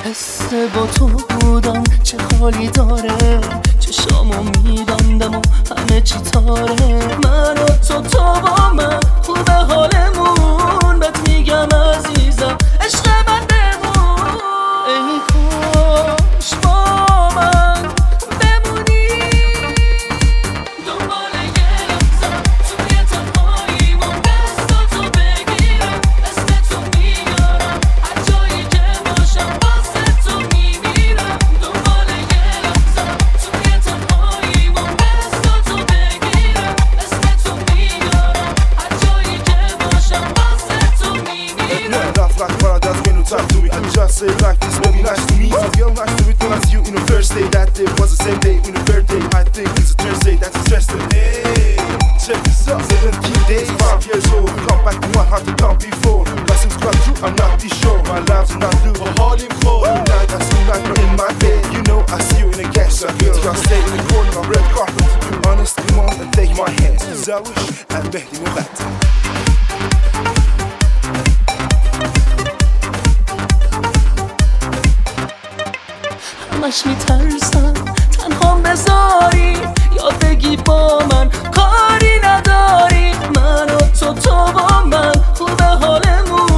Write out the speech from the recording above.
حس با تو بودن چه حالی داره، چشامو میبندم و همه چی تاره. من و تو با من خوبه حالمون، بهت میگم عزیزم عشق من بمون. ای کاش با من بمونی، دنبال یه لحظه توی تنهاییمون دستاتو بگیرم، اسم تو میارم هر جایی که باشم واسه تو میمیرم. دنبال یه لحظه توی تنهاییمون دستاتو بگیرم، اسم تو میارم هر جایی که باشم واسه تو میمیرم. Laugh like paradise when you talk to me. I just say like this, baby, nice to meet you. Feel nice to meet when I see you in the first day. That day was the same day in the birthday. I think it's a Thursday, that's interesting. Hey, check this out. 17 days, 5 years old. Come back to one heart to come before. Blessings come true, I'm not too sure. My lives are not through, but holding for. Tonight I see like you're in my bed. You know I see you in a gas. I feel like I stay in the corner on red carpet. Honest, come on and take my hand. Zawish, and Mehdi Mubat. همش میترسم تنهام بذاری یا بگی با من کاری نداری. من و تو با من خوبه حالمون،